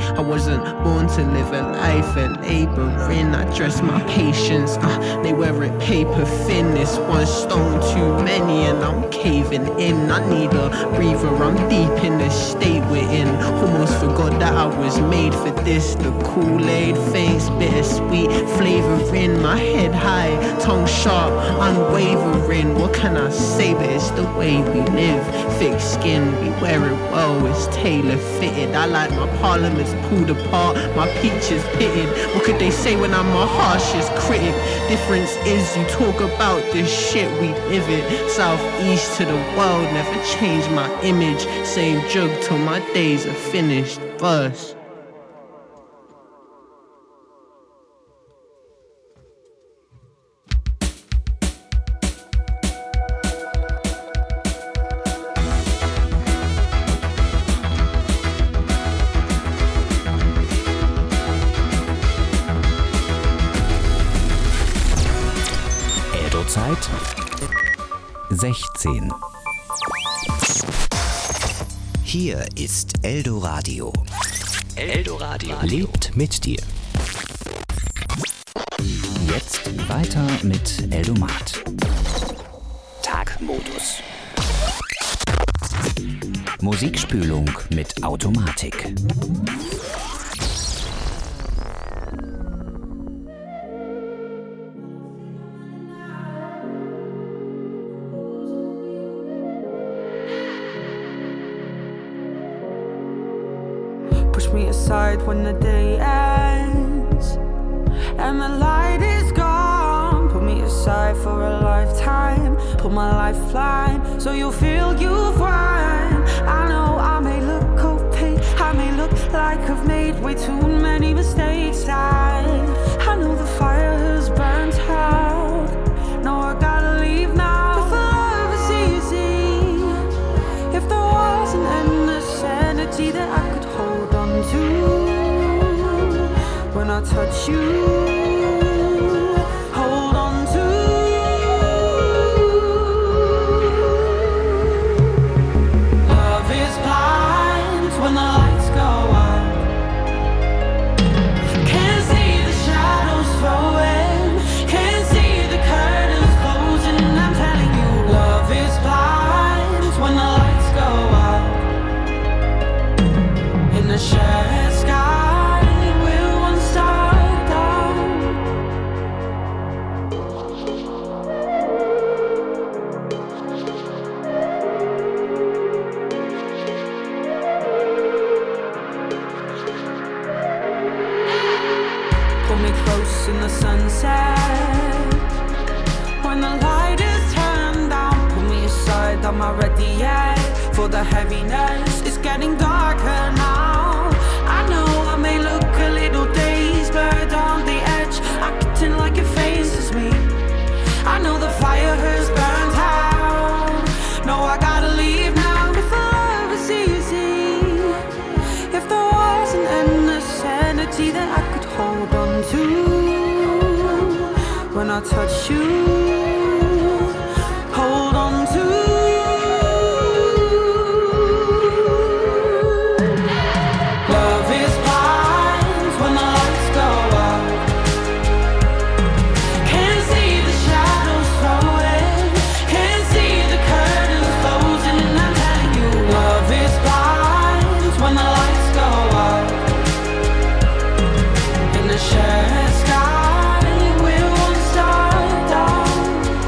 I wasn't born to live a life of labouring. I dress my patience, they wear it paper thin. It's one stone too many and I'm caving in. I need a breather, I'm deep in the state we're in. Almost forgot that I was made for this. The Kool-Aid face, bittersweet flavouring. My head high, tongue sharp, unwavering. What can I say, but it's the way we live. Thick skin, we wear it well, it's tailor fitted. I like my parliaments pulled apart, my peaches pitted. What could they say when I'm my harshest critic? Difference is you talk about this shit, we live it. Southeast to the world, never change my image. Same jug till my days are finished. Verse. Zeit 16. Hier ist Eldoradio. Eldoradio lebt mit dir. Jetzt weiter mit Eldomat. Tagmodus. Musikspülung mit Automatik. Me aside when the day ends and the light is gone. Put me aside for a lifetime. Pull my lifeline so you'll feel you've won. I know I may look opaque, I may look like I've made way too many mistakes. I know the fire has burnt out. No, I gotta leave now. If love is easy, if there wasn't endless sanity that I could hold on to when I touch you, hold on to. Love is blind when the lights go out. Can't see the shadows throwing, can't see the curtains closing. I'm telling you, love is blind when the lights go out. In the shared sky, we're one star down. Pull me close in the sunset. When the light is turned down, pull me aside, I'm not ready yet for the heaviness. It's getting darker now. I know I may look a little dazed, blurred on the edge, acting like it faces me. I know the fire has burned out. No, I gotta leave now. If love is easy, if there was an endless sanity that I could hold on to when I touch you, hold on to. Love is blind when the lights go out. Can't see the shadows throwing, can't see the curtains closing. I'm telling you, love is blind when the lights go out. In the shared sky, we're one star down.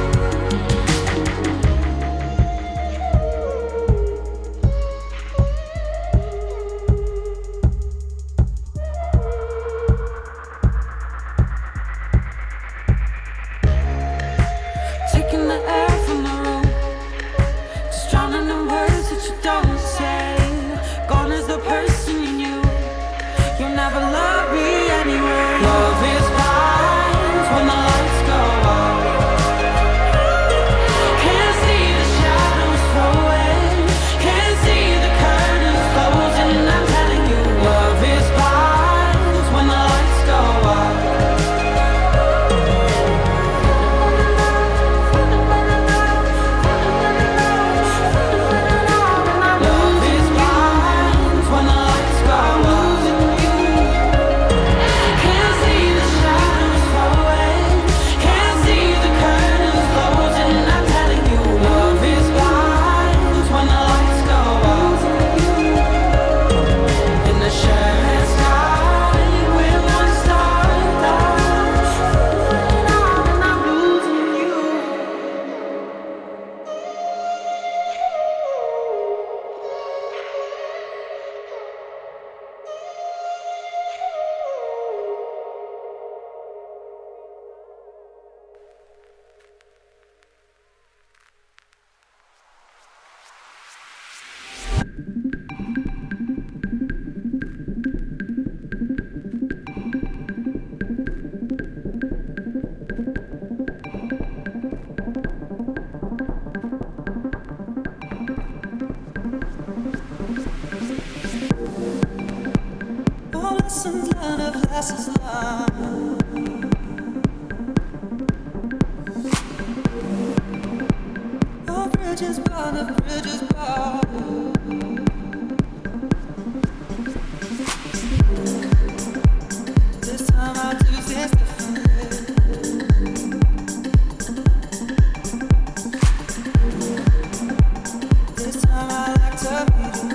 Oh, lessons learned of lessons learned. Oh, bridges burned of bridges burned. This time I'll do things differently. This time I like to be the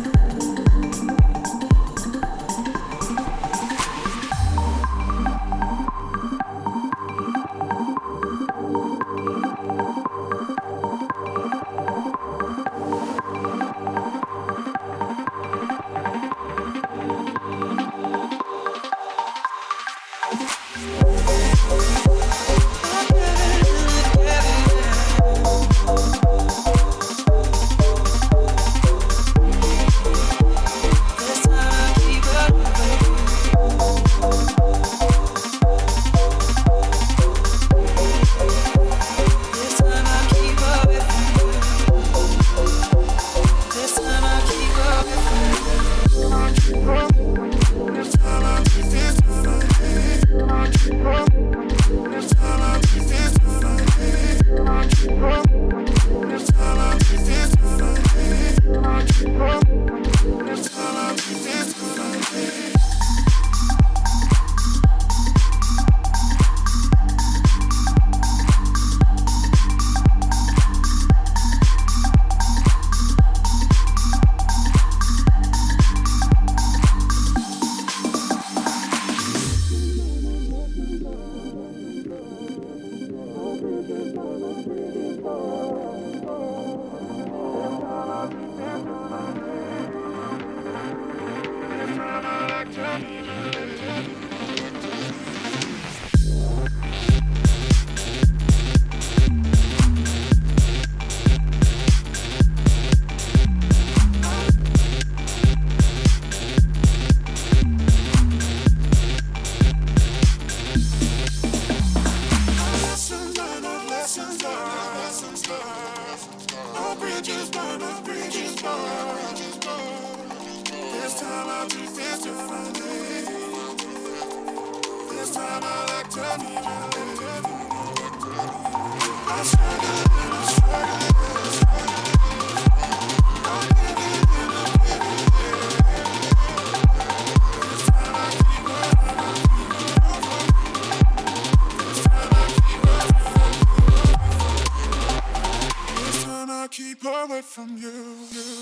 keep away from you.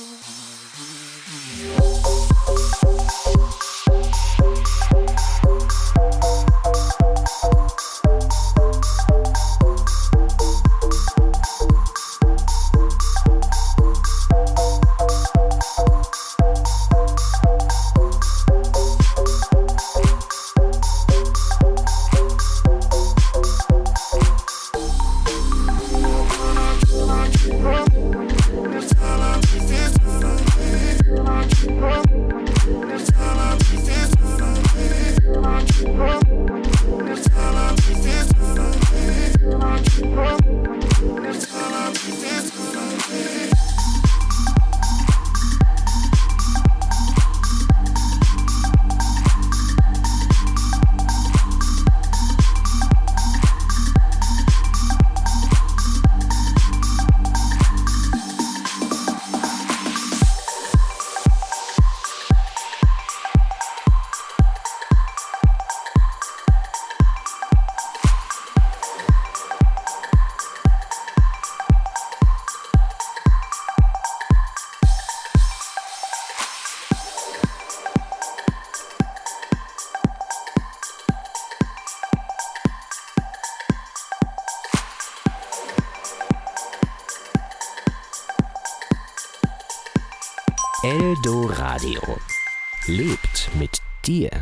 Eldoradio lebt mit dir.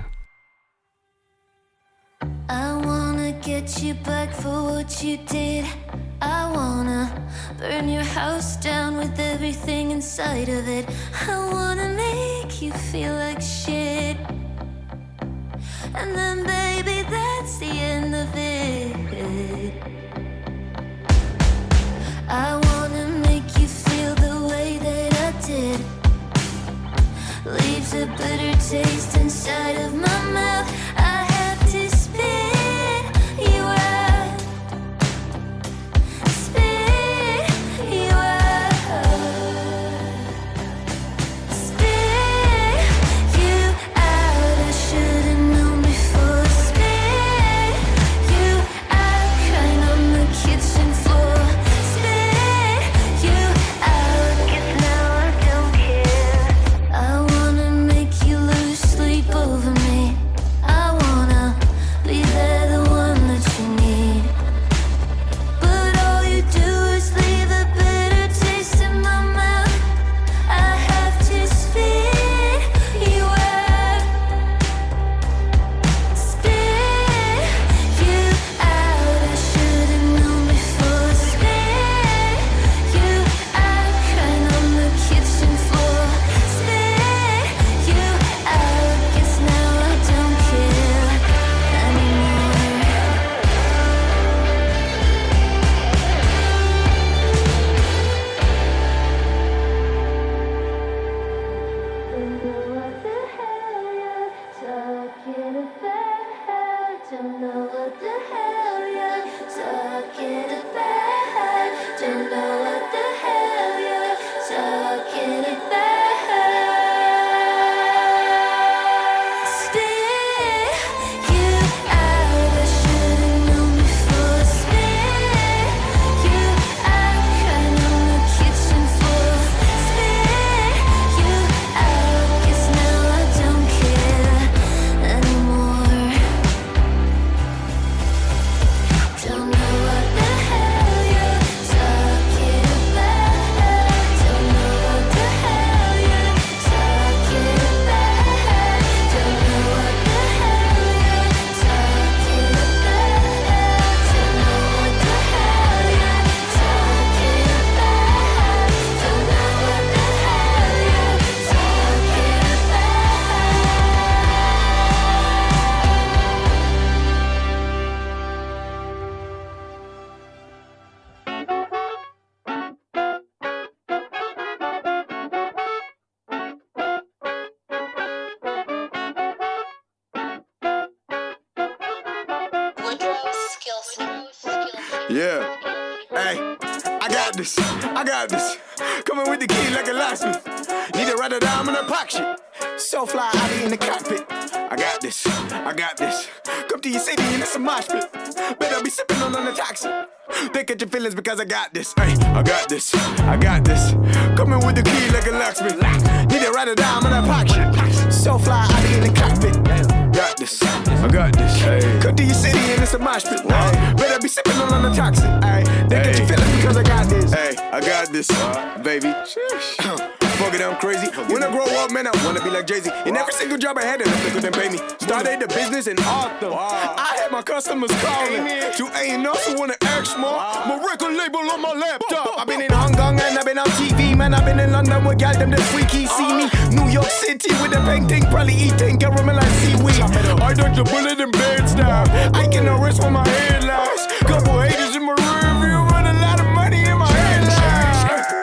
I wanna get you back for what you did. I wanna burn your house down with everything inside of it. I wanna make you feel like shit. And then baby, that's the end of it. I wanna make you feel the way that I did. Leaves a bitter taste inside Yeah. Hey, I got this. Coming with the key like a locksmith. Need to write a dime in a pocket shit. So fly, I be in the cockpit. I got this. Come to your city and it's a mosh pit. Better be sipping on the toxic. They catch your feelings because I got this. Hey, I got this. Coming with the key like a locksmith. Need to write a dime in a pocket shit. So fly, I be in the cockpit. Got this. I got this. Hey. Come to your city and it's a mosh pit. Better be sipping on the toxic. Hey, they catch your feelings because I got this. Hey, I got this, baby. Fuck it, I'm crazy. When I grow up, man, I wanna be like Jay-Z. In every single job I had, they couldn't pay me. Started the business in Autumn. I had my customers calling. You ain't also wanna ask more. My record label on my laptop. I've been in Hong Kong and I've been on TV, man. I've been in London with y'all them this week. He see me. New York City with a painting, probably eating caramel like seaweed. I dodged the bullet in bed style. I can arrest for my headlines. Couple haters in my rear view, but a lot of money in my headlines.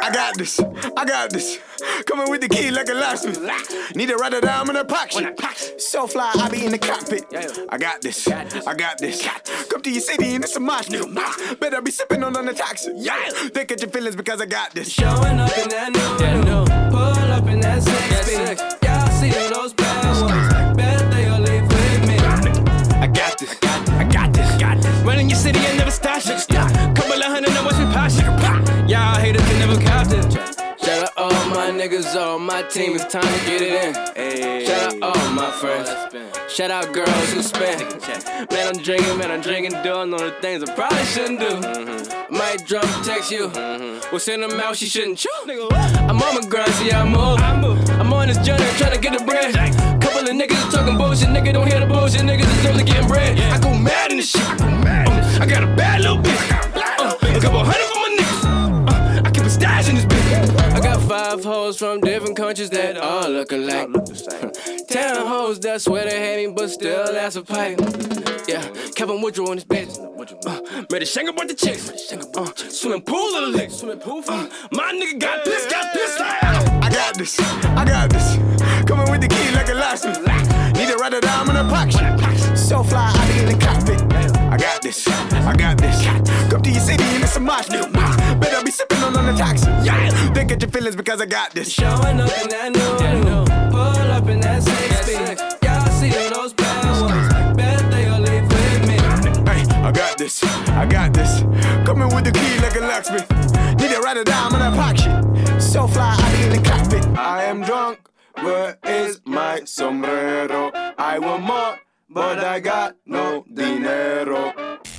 I got this. Coming with the key like a locksmith. Need to write a dime in a pocket. So fly, I be in the cockpit. I got this. Come to your city and it's a mosh pit. Better be sipping on the toxic. They catch your feelings because I got this. Showing up in that new. Pull up in that 6-speed. Y'all see those bad ones. Bet they'll leave with me. I got this. Running your city and never stop shit. Couple of hundred and watch me pop shit. Y'all haters can never cop it. Shout out all my niggas, all my team, it's time to get it in. Shout out all my friends. Shout out girls who spend. Man, I'm drinking, doing all the things I probably shouldn't do. Might drunk text you. We'll send them out, she shouldn't chew. I'm on my grind, see how I move. I'm on this journey, trying to get the bread. Couple of niggas talking bullshit, nigga don't hear the bullshit, niggas is only getting bread. I go mad in this shit. I got a bad little bitch. A couple hundred for my niggas. I keep a stash in this bitch. I got 5 hoes from different countries that all look alike. 10 hoes that swear they hate me, but still that's a pipe. Yeah, Kevin Woodrow on this bitch. Made a shank about the chicks. Swimming pool of the licks. My nigga got this. I got this. Coming with the key like a locksmith. Need to write a dime in a pocket. So fly, I be in the cockpit. I got this. Come to your city and it's a mosh pit. Better be sipping on the toxic. They get your feelings because I got this. Showing up in that new. Pull up in that 6-speed. Y'all see those bad ones. Bet they'll leave with me. Hey, I got this. Coming with the key like a locksmith. Need to write a dime in a pocket. So fly, I be in the cockpit. I am drunk. Where is my sombrero? I want more, but I got no dinero.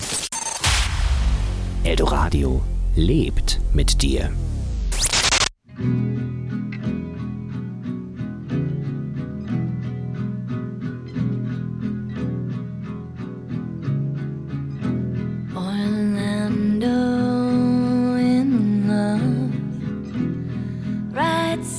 Eldoradio lebt mit dir. Orlando in love. Write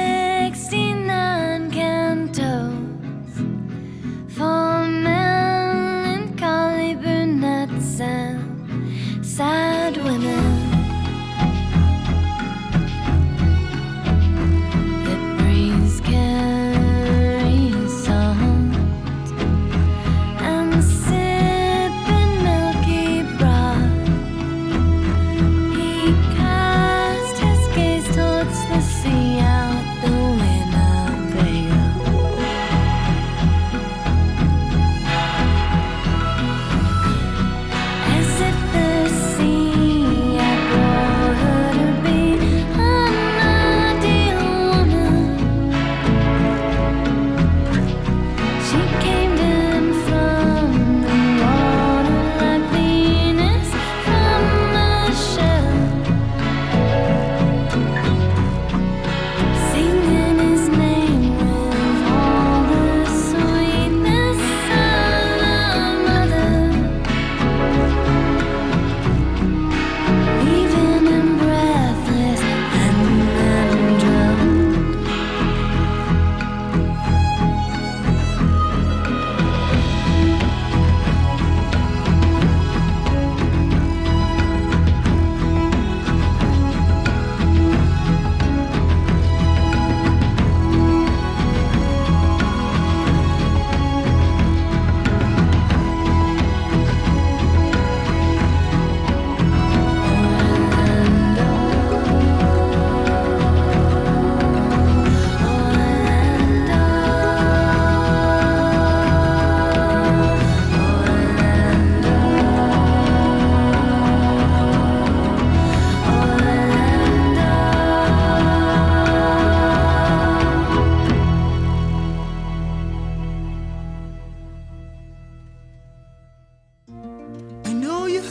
69 cantos for melancholy brunettes and sad women.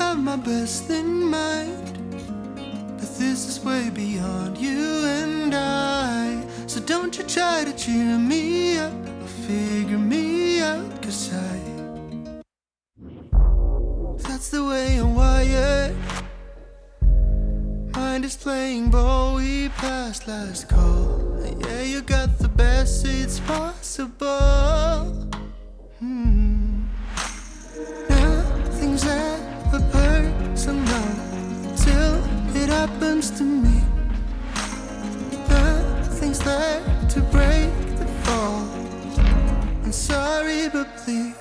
have my best in mind, but this is way beyond you and I. So don't you try to cheer me up or figure me out, 'cause that's the way I'm wired. Mind is playing ball, we passed last call. Yeah, you got the best seats possible. Nothing's ever personal till it happens to me. Nothing's there to break the fall. I'm sorry, but please,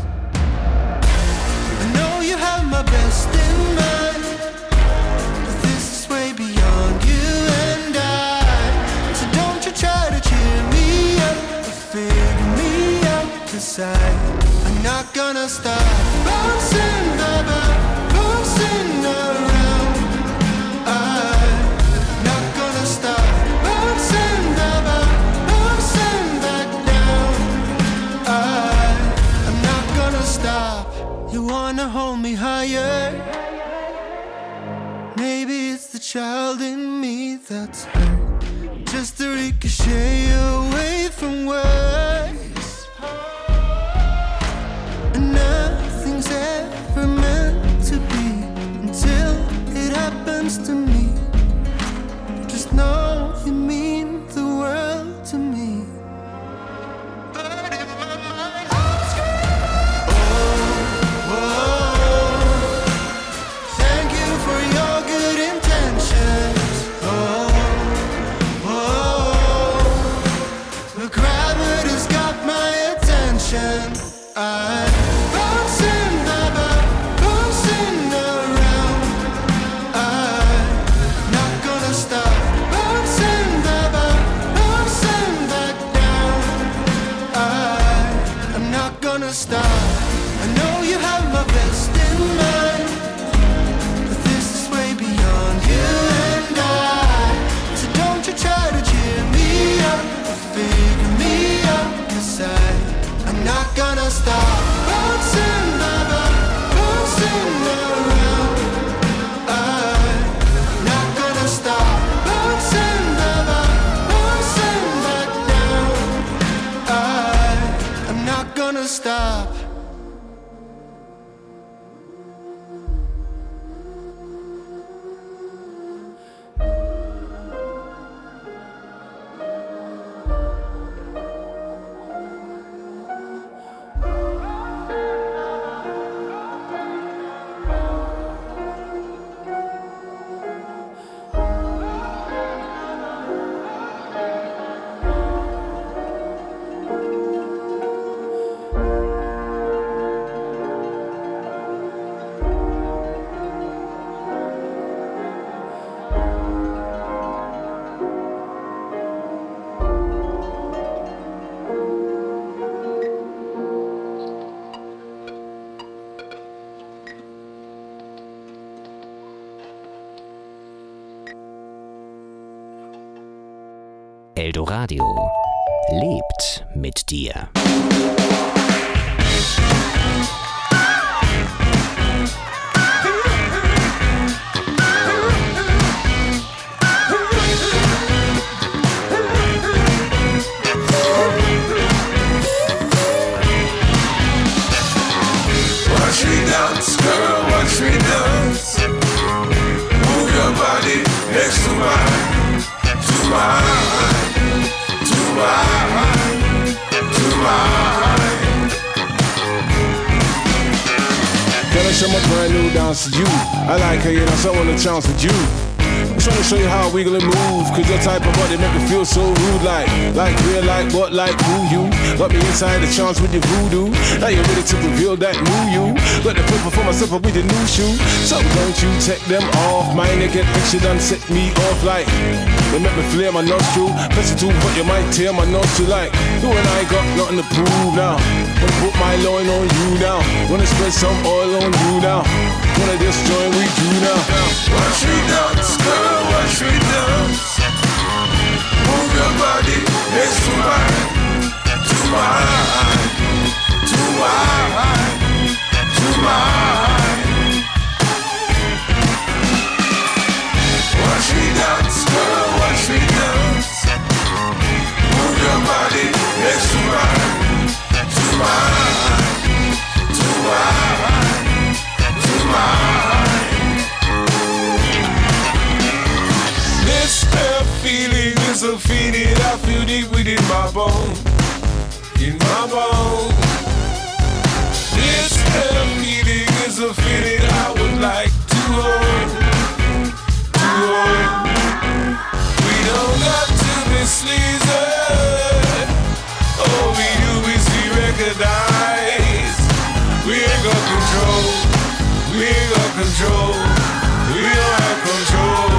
I know you have my best in mind, but this is way beyond you and I. So don't you try to cheer me up or figure me out, 'cause I'm not gonna stop bouncing, baby, bouncing around. I'm not gonna stop bouncing, baby, bouncing back down. I'm not gonna stop. You wanna hold me higher? Maybe it's the child in me that's hurt, just to ricochet away from words. And nothing's ever meant to be until it happens to me. Just know you mean the world to me. But in my mind, I'm screaming. Oh, thank you for your good intentions. The gravity's got my attention. I'm bouncing, baby, bouncing around. I'm not gonna stop bouncing, baby, bouncing back down. I'm not gonna stop. I know you have my best in mind, but this is way beyond you and I. So don't you try to cheer me up or figure me out, 'cause I'm not gonna stop bouncing, baby, bouncing around. I'm not gonna stop bouncing, baby, bouncing back down. I'm not gonna stop. Eldoradio lebt mit dir. Watch me dance, girl, watch me dance. Move your body next to mine, to mine, to mine, to mine. Can I show my brand new dance to you? I like her, you know, so I want a chance with you. I'm trying to show you how I wiggle and move, cause your type of body make me feel so rude. Like real, like what, like who you? Got me inside the chance with your voodoo. Now you're ready to reveal that new you. Got the purple for myself with your new shoe. So don't you take them off. My naked picture done set me off like they make me flare my nostril. Press it too, but you might tear my nostril like you and I got nothing to prove now. Wanna put my loin on you now. Wanna spread some oil on you now. Wanna just join with you now. Watch me dance, girl, watch me dance. Move your body next to mine, to mine, to mine, to mine. We ain't got control. We ain't got control. We don't have control.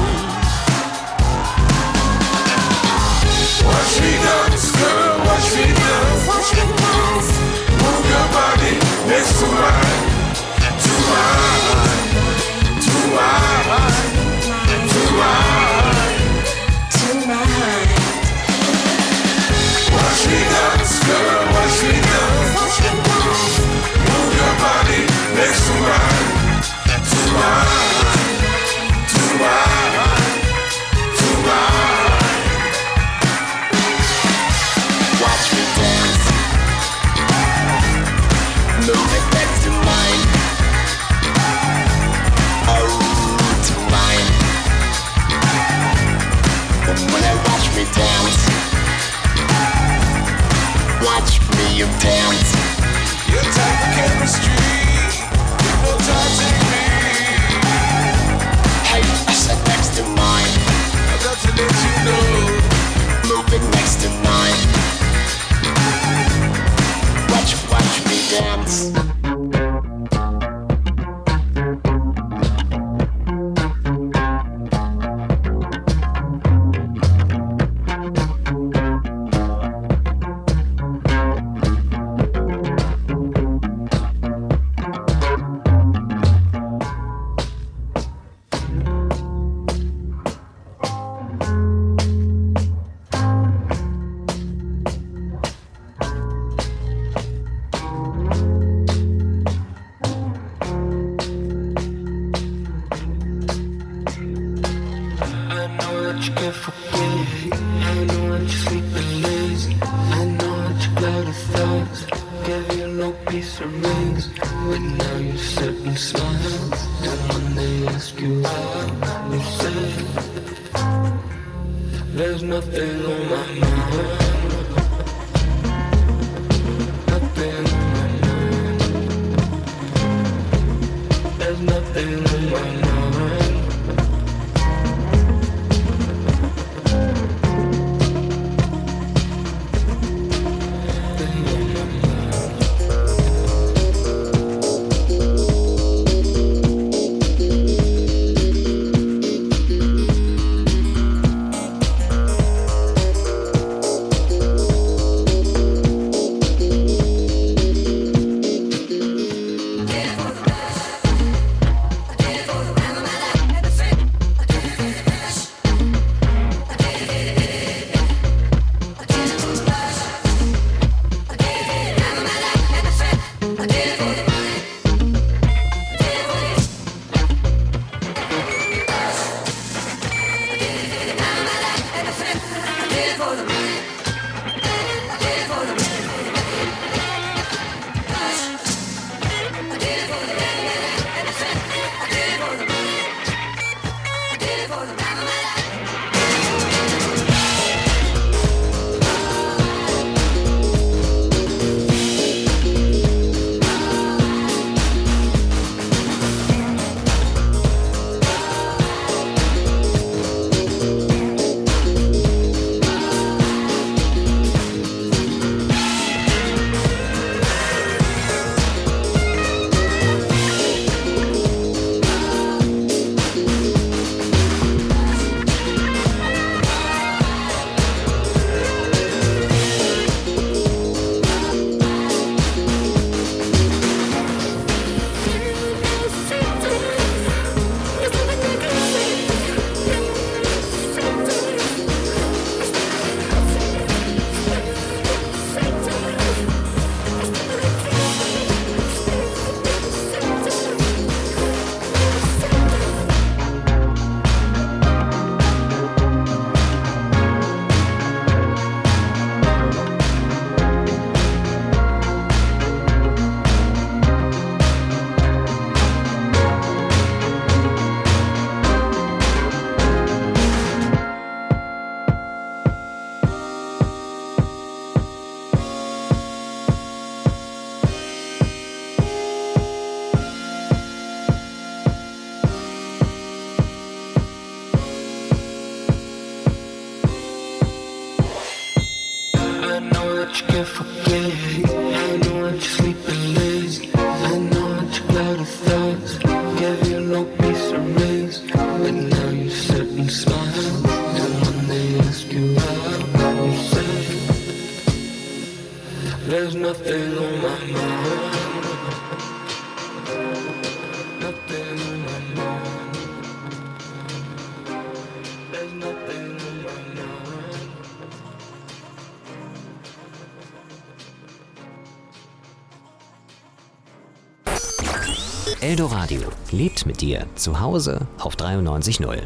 Watch me dance, girl, watch me dance. Watch me dance. Move your body next to mine. To mine. To mine. To mine. To mine. Watch me dance, girl, watch me dance. Watch me dance. Move your body next to mine. To mine. To mine. To mine. Watch me dance. Move it next to mine. Oh, to mine. When I watch me dance, watch me you dance. Your type of chemistry, hypnotizing me. Hey, I said next to mine. I got to let you know. Move it next to mine. Watch me dance. There's nothing on my mind. Nothing on my mind. There's nothing on my mind. I know that you can't forget. I know that you're sleeping lazy. Eldoradio lebt mit dir zu Hause auf 93.0.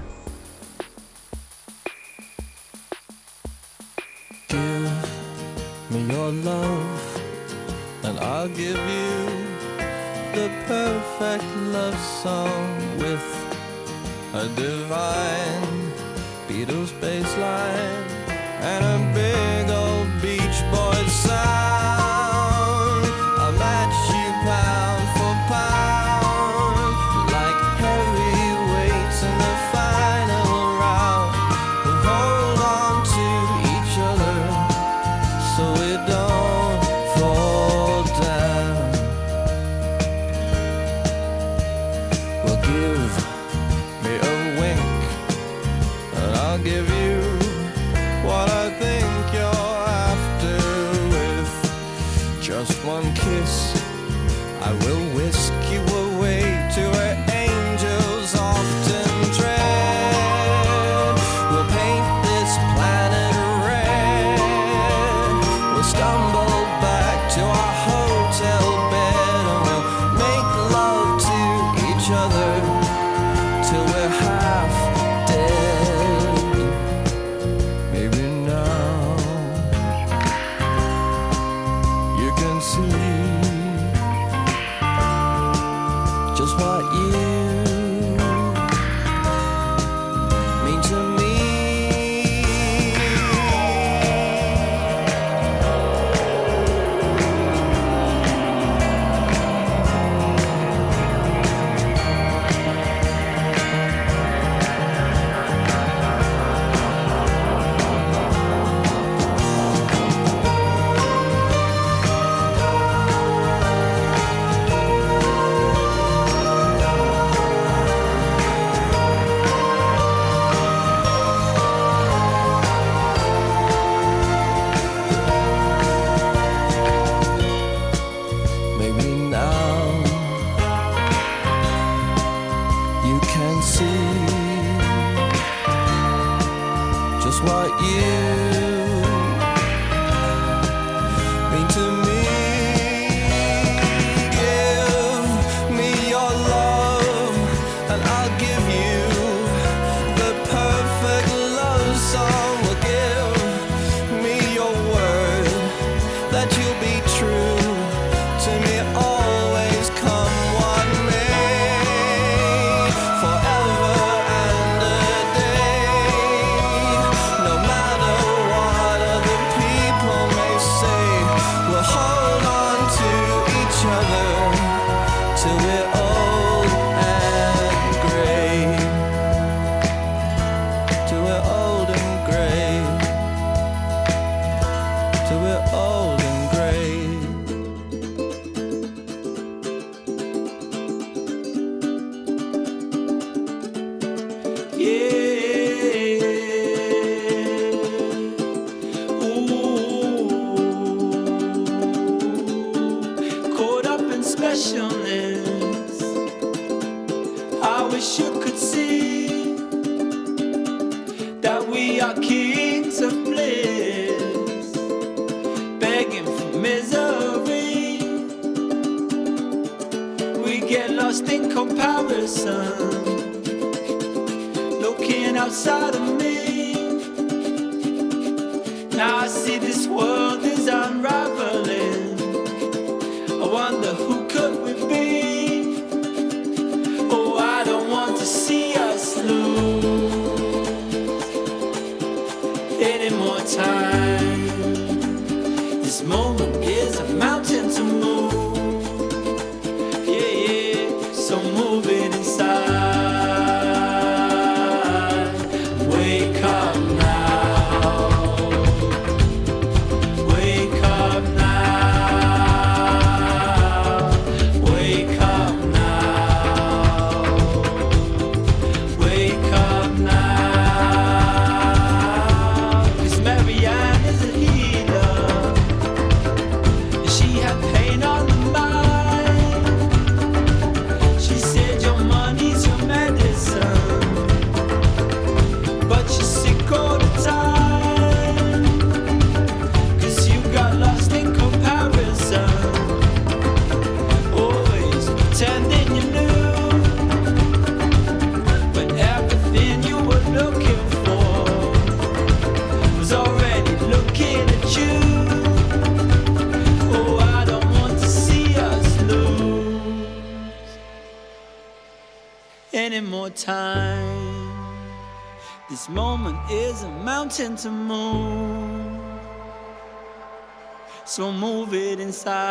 Give me your love and I'll give you the perfect love song with a divine Beatles bass line and a big old Beach Boys sound. I'll match you pound for pound like heavyweights in the final round. We'll hold on to each other so we don't fall down. Well, give me a wink and I'll give you what I think you're after. With just one kiss I will whisk you away to where angels often tread. We'll paint this planet red. We'll stumble back to our hotel bed and we'll make love to each other till we're half dead. Maybe now you can see just what you mean to me. Maybe now you can see just what you mean to me. Give me your love and I'll give you the perfect love song. Well, give me your word that you'll be true to me always, come what may, forever and a day. No matter what other people may say, we'll hold on to each other till we're old and gray. Till we're old and gray. Till we're old and gray. Caught up in specialness, I wish you could see that we are kings of bliss, begging for misery. We get lost in comparison, looking outside of me. Now I see this world is unraveling. I wonder who could we be? Oh, I don't want to see us lose any more time. This moment is a mountain to move. Yeah, yeah, so move it inside. Wake up now. Wake up now. more time. This moment is a mountain to move, so move it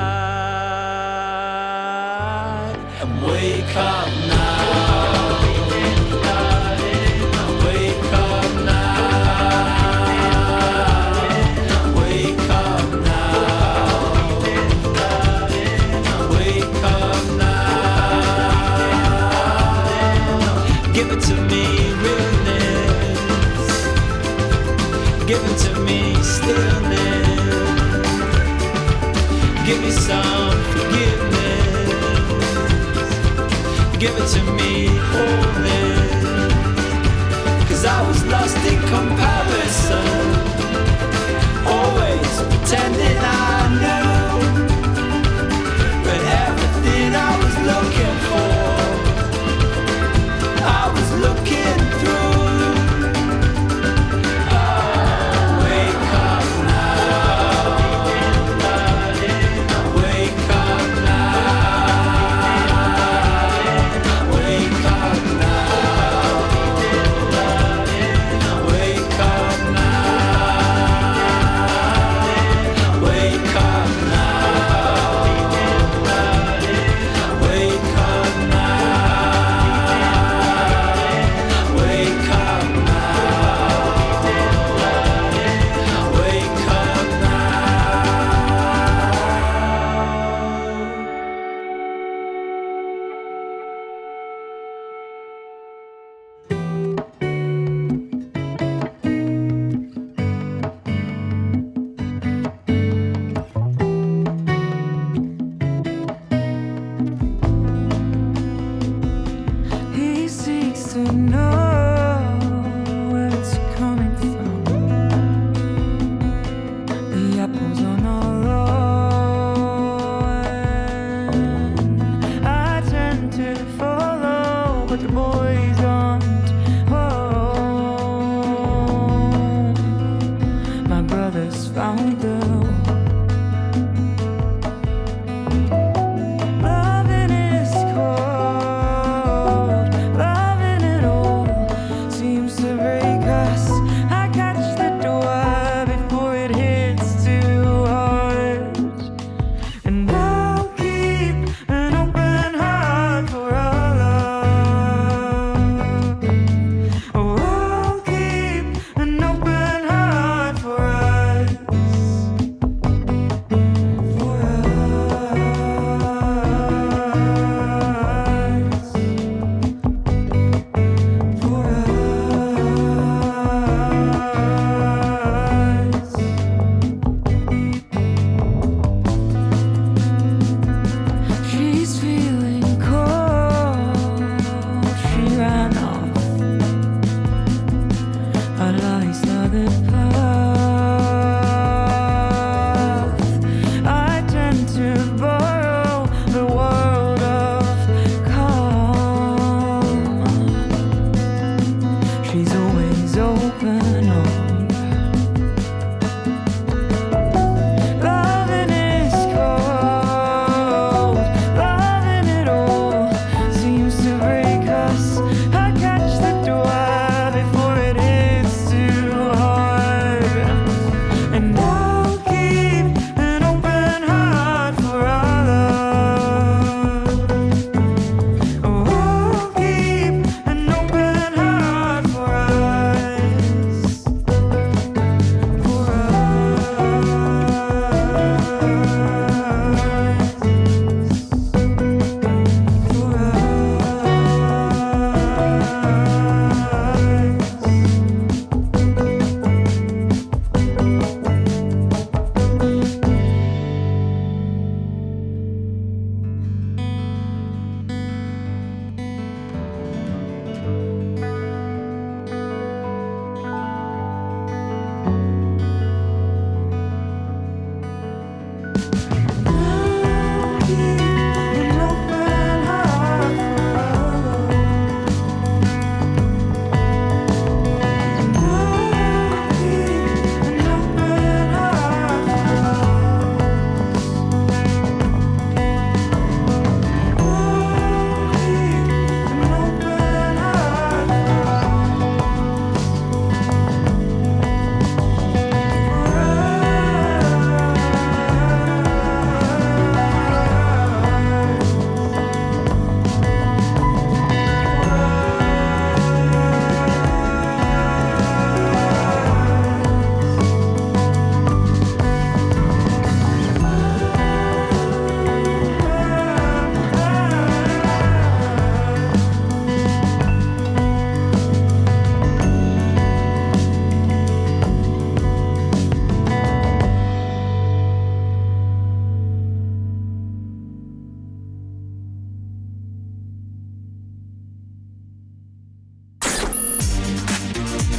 inside and wake up now. Wake up now. Wake up now. Wake up now. Give it to me, realness. Give it to me, stillness. Give me some forgiveness. Give it to me, wholeness. 'Cause I was lost in comparison, always pretending I knew, but everything I was looking for, I was looking through. Wake up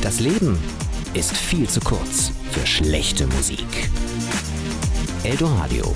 Das Leben ist viel zu kurz für schlechte Musik. Eldoradio.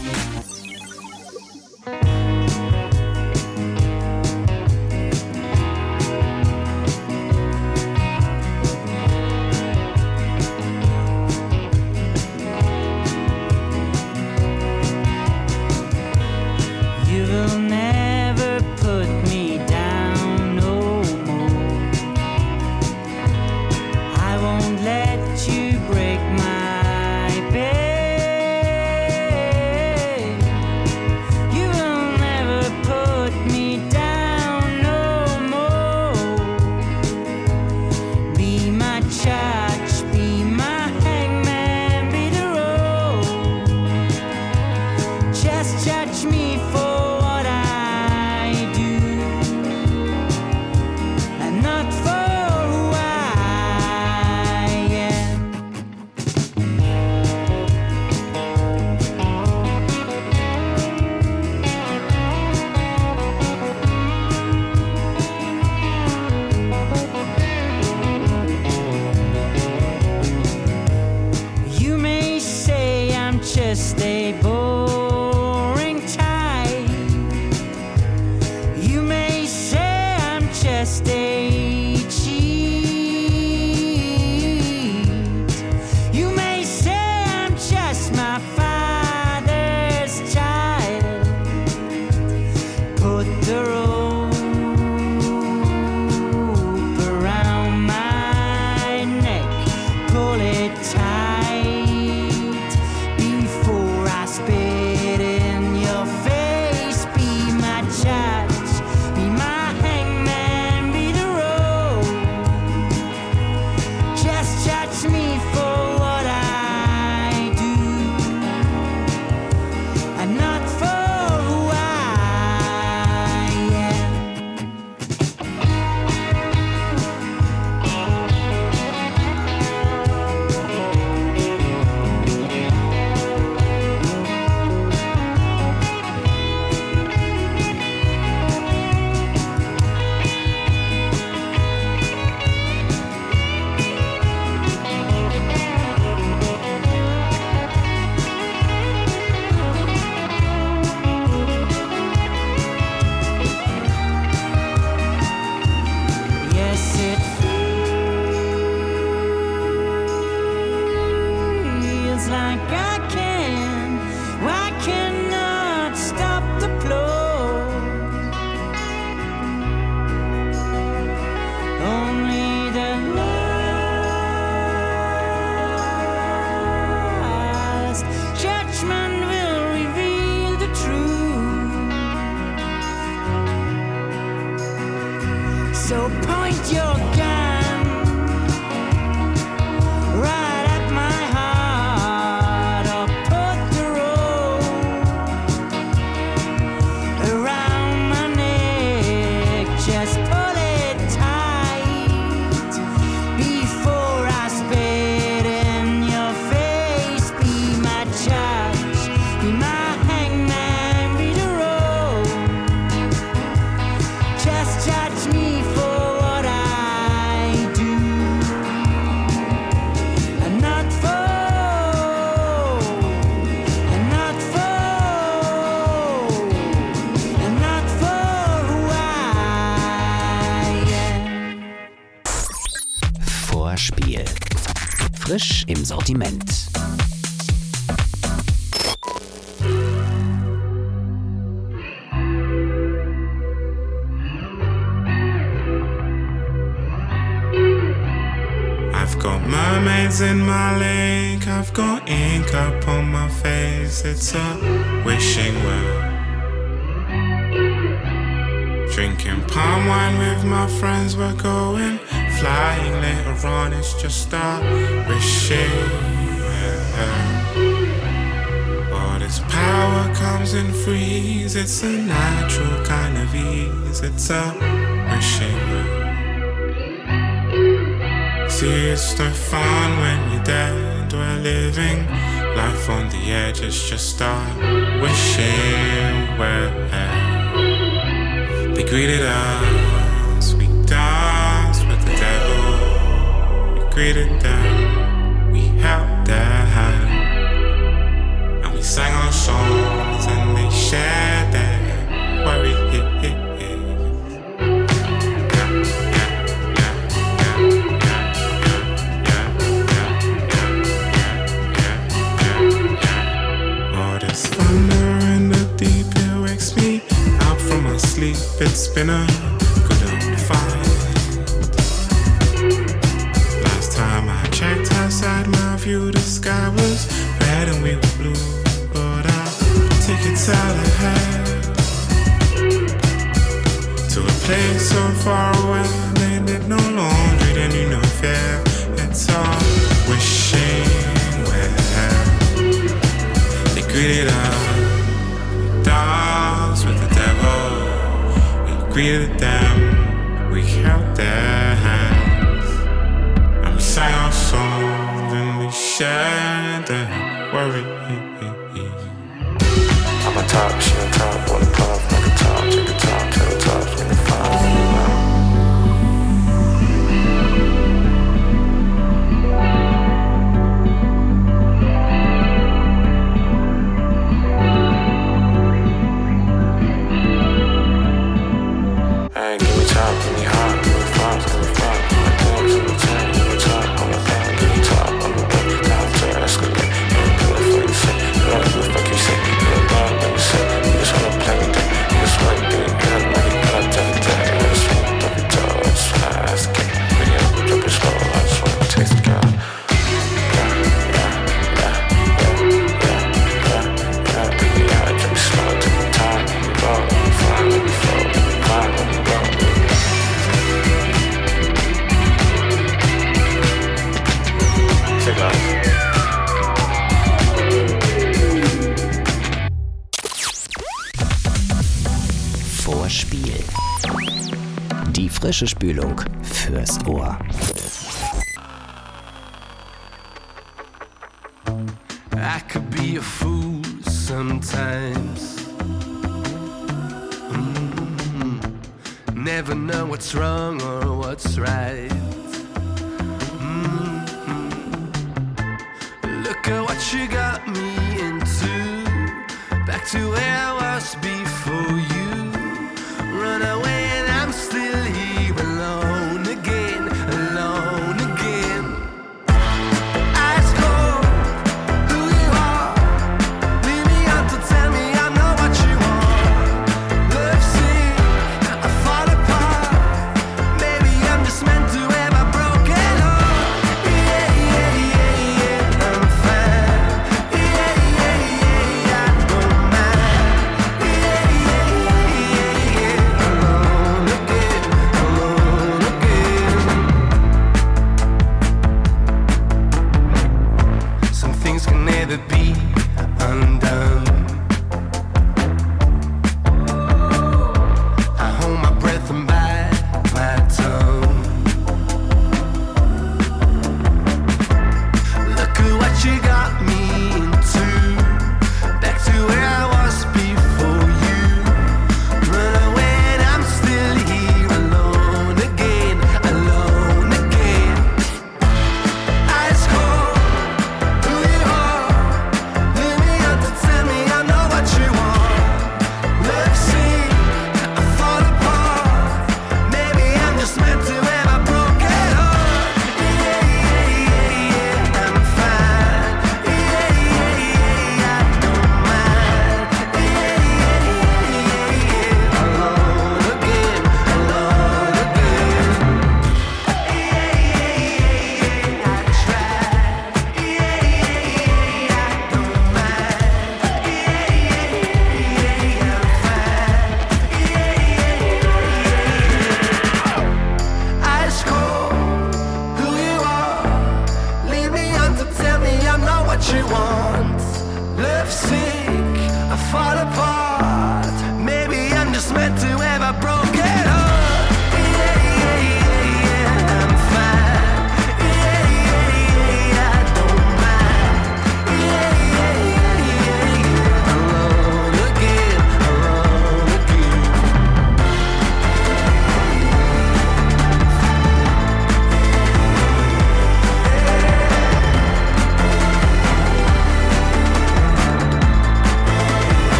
Frisch im Sortiment. I've got mermaids in my lake, I've got ink up on my face, it's a wishing well. Drinking palm wine with my friends, we're going flying later on, it's just a wishing well. All this power comes in threes, it's a natural kind of ease, it's a wishing well. See, it's no fun when you're dead, we're living life on the edge, it's just a wishing well. They greeted us, we danced with the devil. greeted them, we held their hand, and we sang our songs and they shared their worry. Oh, this thunder in the deep, it wakes me out from my sleep. It's been a good old fight. Last time I checked outside my view, the sky was red and we were blue. But I'll take it out ahead to a place so far away. They did no laundry, they knew no fear. It's all wishing well. They greeted us, dolls with the devil. We greeted them, we held their hands, and we sang our songs and we shared their worry. I'm a top, she on top, on the top, like a top, take a top, tell the top, when they find me. Vorspiel. Die frische Spülung fürs Ohr. I could be a fool sometimes. Never know what's wrong or what's right. Look at what you got me into. Back to where I was before you. Run away and I'm still here alone again, alone again. Ice cold, who you are. Leave me out to tell me I'm not what you want. Love sick, I fall apart. Maybe I'm just meant to have a broken heart. Yeah, yeah, yeah, yeah, I'm fine. Yeah, yeah, yeah, I don't mind. Yeah,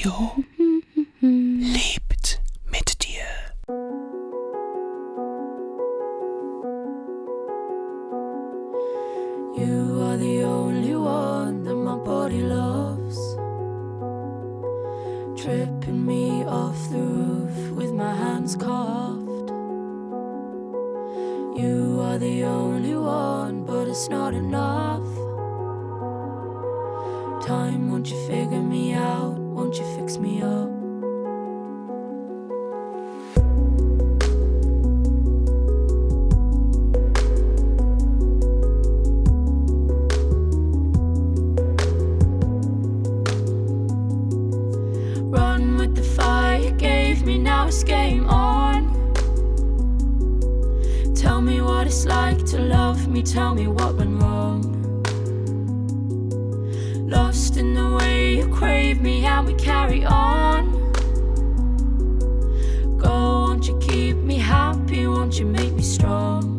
Radio lebt mit dir. You are the only one that my body loves. Tripping me off the roof with my hands carved. You are the only one, but it's not enough. Time, won't you figure me out? Won't you fix me up? Run with the fire you gave me, now it's game on. Tell me what it's like to love me, tell me what went wrong. Lost in the way you crave me and we carry on. Go, won't you keep me happy, won't you make me strong?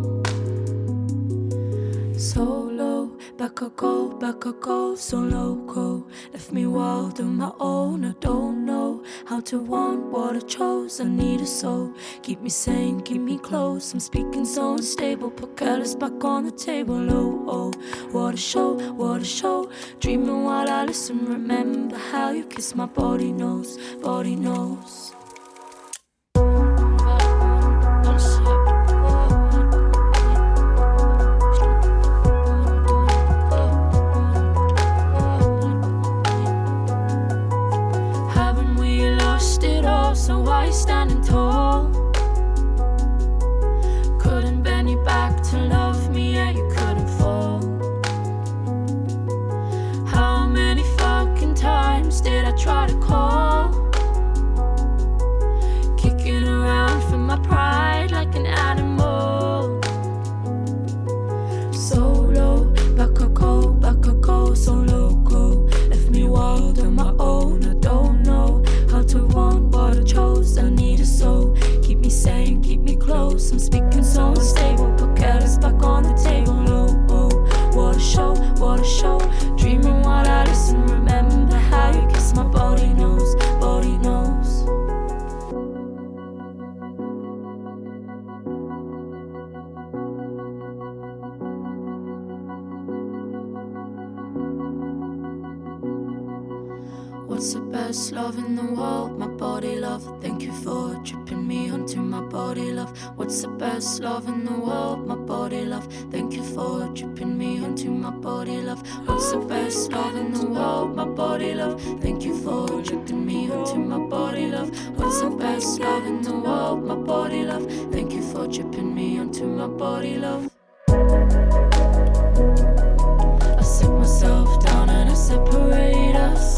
Solo, back I go, so loco. Left me wild on my own, I don't know how to want what I chose. I need a soul, keep me sane, keep me close. I'm speaking so unstable, put careless back on the table. Oh, what a show, what a show. Dreaming while I listen, remember how you kiss my body knows, body knows. So why you standing tall? Couldn't bend you back to love me, yeah, you couldn't fall. How many fucking times did I try to call? Kicking around for my pride like an animal. Solo, back I go, so loco. Left me wild on my own, I don't know how to want what I chose. I need a soul, keep me sane, keep me close. I'm speaking so unstable, put careless back on the table. Oh, what a show, what a show. Dreaming while I listen, remember how you kiss my body knows, body knows. What's the best love in the world? My body love. Thank you for tripping me onto my body love. What's the best love in the world? My body love. Thank you for tripping me onto my body love. What's the best love in the world? My body love. Thank you for tripping me onto my body love. What's the best love in the world? My body love. Thank you for tripping me onto my body love. I sit myself down and I separate us.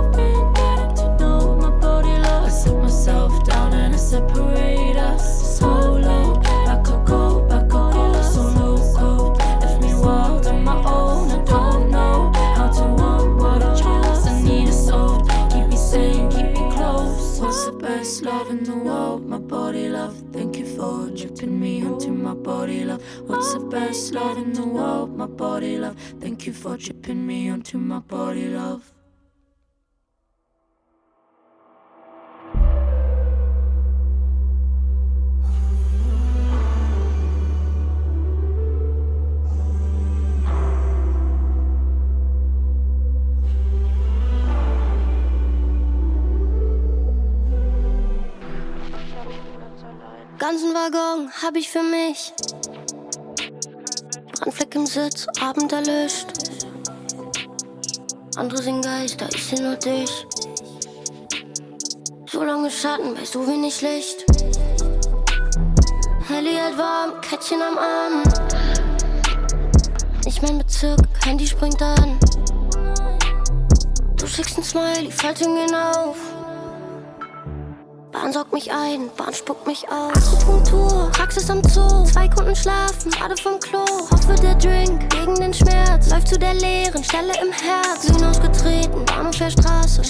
Myself down and I separate us. Solo, back I go, so loco. Left me wild on my own, I don't know how to want what I chose. I need a soul, keep me sane, keep me close. What's the best love in the world? My body love. Thank you for tripping me onto my body love. What's the best love in the world? My body love. Thank you for tripping me onto my body love. Ganzen Waggon hab ich für mich. Brandfleck im Sitz, Abend erlischt. Andere sind Geister, ich seh nur dich. So lange Schatten bei so wenig Licht. Helly hält warm, Kettchen am Arm. Nicht mein Bezirk, Handy springt an. Du schickst ein Smiley, Falten gehen auf. Bahn saugt mich ein, Bahn spuckt mich aus. Akupunktur, Praxis am Zoo. 2 Kunden schlafen, gerade vom Klo. Hoffe der Drink gegen den Schmerz läuft zu der leeren Stelle im Herz. Grün ausgetreten, Bahnhof der Straße.